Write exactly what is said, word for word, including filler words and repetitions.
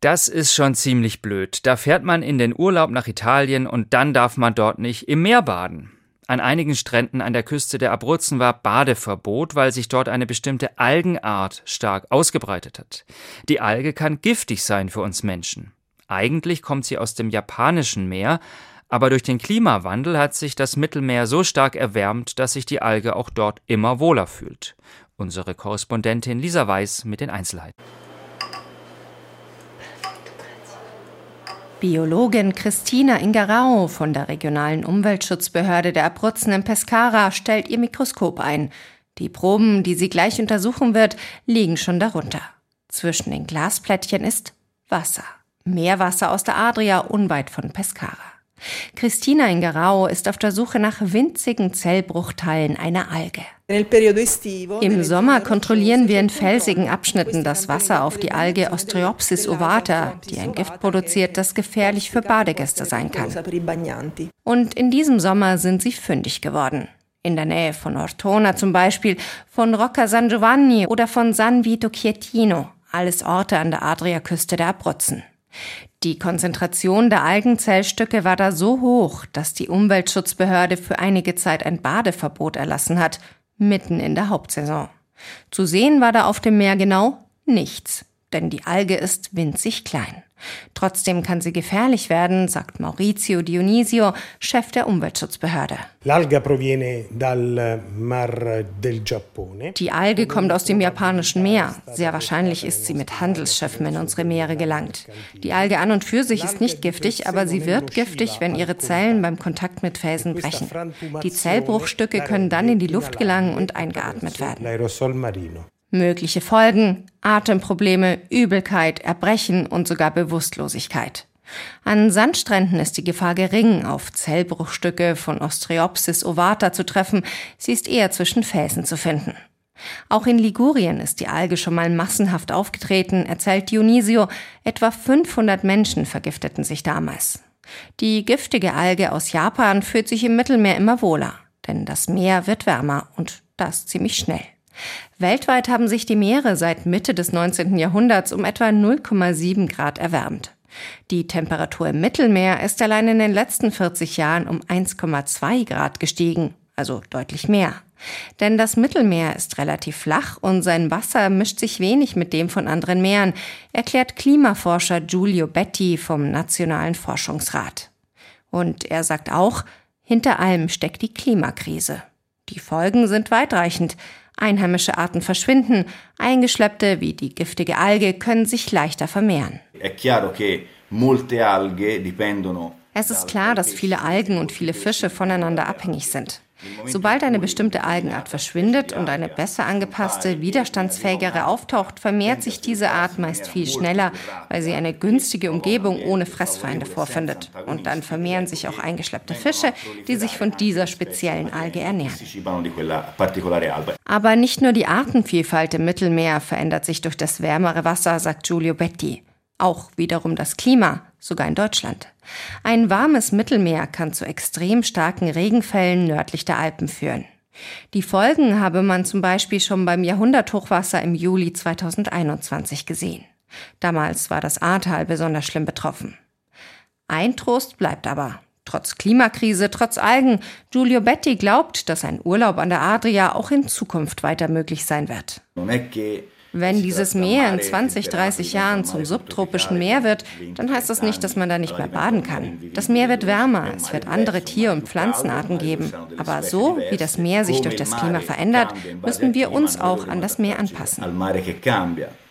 Das ist schon ziemlich blöd. Da fährt man in den Urlaub nach Italien und dann darf man dort nicht im Meer baden. An einigen Stränden an der Küste der Abruzzen war Badeverbot, weil sich dort eine bestimmte Algenart stark ausgebreitet hat. Die Alge kann giftig sein für uns Menschen. Eigentlich kommt sie aus dem japanischen Meer, aber durch den Klimawandel hat sich das Mittelmeer so stark erwärmt, dass sich die Alge auch dort immer wohler fühlt. Unsere Korrespondentin Lisa Weiß mit den Einzelheiten. Biologin Cristina Ingarao von der regionalen Umweltschutzbehörde der Abruzzen in Pescara stellt ihr Mikroskop ein. Die Proben, die sie gleich untersuchen wird, liegen schon darunter. Zwischen den Glasplättchen ist Wasser. Meerwasser aus der Adria unweit von Pescara. Cristina Ingarao ist auf der Suche nach winzigen Zellbruchteilen einer Alge. Im Sommer kontrollieren wir in felsigen Abschnitten das Wasser auf die Alge Ostreopsis ovata, die ein Gift produziert, das gefährlich für Badegäste sein kann. Und in diesem Sommer sind sie fündig geworden. In der Nähe von Ortona zum Beispiel, von Rocca San Giovanni oder von San Vito Chietino, alles Orte an der Adriaküste der Abruzzen. Die Konzentration der Algenzellstücke war da so hoch, dass die Umweltschutzbehörde für einige Zeit ein Badeverbot erlassen hat, mitten in der Hauptsaison. Zu sehen war da auf dem Meer genau nichts, denn die Alge ist winzig klein. Trotzdem kann sie gefährlich werden, sagt Maurizio Dionisio, Chef der Umweltschutzbehörde. Die Alge kommt aus dem japanischen Meer. Sehr wahrscheinlich ist sie mit Handelsschiffen in unsere Meere gelangt. Die Alge an und für sich ist nicht giftig, aber sie wird giftig, wenn ihre Zellen beim Kontakt mit Felsen brechen. Die Zellbruchstücke können dann in die Luft gelangen und eingeatmet werden. Mögliche Folgen: Atemprobleme, Übelkeit, Erbrechen und sogar Bewusstlosigkeit. An Sandstränden ist die Gefahr gering, auf Zellbruchstücke von Ostreopsis ovata zu treffen. Sie ist eher zwischen Felsen zu finden. Auch in Ligurien ist die Alge schon mal massenhaft aufgetreten, erzählt Dionisio. Etwa fünfhundert Menschen vergifteten sich damals. Die giftige Alge aus Japan fühlt sich im Mittelmeer immer wohler, denn das Meer wird wärmer und das ziemlich schnell. Weltweit haben sich die Meere seit Mitte des neunzehnten Jahrhunderts um etwa null Komma sieben Grad erwärmt. Die Temperatur im Mittelmeer ist allein in den letzten vierzig Jahren um eins Komma zwei Grad gestiegen, also deutlich mehr. Denn das Mittelmeer ist relativ flach und sein Wasser mischt sich wenig mit dem von anderen Meeren, erklärt Klimaforscher Giulio Betti vom Nationalen Forschungsrat. Und er sagt auch, hinter allem steckt die Klimakrise. Die Folgen sind weitreichend. Einheimische Arten verschwinden, eingeschleppte, wie die giftige Alge, können sich leichter vermehren. Es ist klar, dass viele Algen und viele Fische voneinander abhängig sind. Sobald eine bestimmte Algenart verschwindet und eine besser angepasste, widerstandsfähigere auftaucht, vermehrt sich diese Art meist viel schneller, weil sie eine günstige Umgebung ohne Fressfeinde vorfindet. Und dann vermehren sich auch eingeschleppte Fische, die sich von dieser speziellen Alge ernähren. Aber nicht nur die Artenvielfalt im Mittelmeer verändert sich durch das wärmere Wasser, sagt Giulio Betti. Auch wiederum das Klima, sogar in Deutschland. Ein warmes Mittelmeer kann zu extrem starken Regenfällen nördlich der Alpen führen. Die Folgen habe man zum Beispiel schon beim Jahrhunderthochwasser im Juli zweitausendeinundzwanzig gesehen. Damals war das Ahrtal besonders schlimm betroffen. Ein Trost bleibt aber. Trotz Klimakrise, trotz Algen, Giulio Betti glaubt, dass ein Urlaub an der Adria auch in Zukunft weiter möglich sein wird. Wenn dieses Meer in zwanzig, dreißig Jahren zum subtropischen Meer wird, dann heißt das nicht, dass man da nicht mehr baden kann. Das Meer wird wärmer, es wird andere Tier- und Pflanzenarten geben. Aber so, wie das Meer sich durch das Klima verändert, müssen wir uns auch an das Meer anpassen.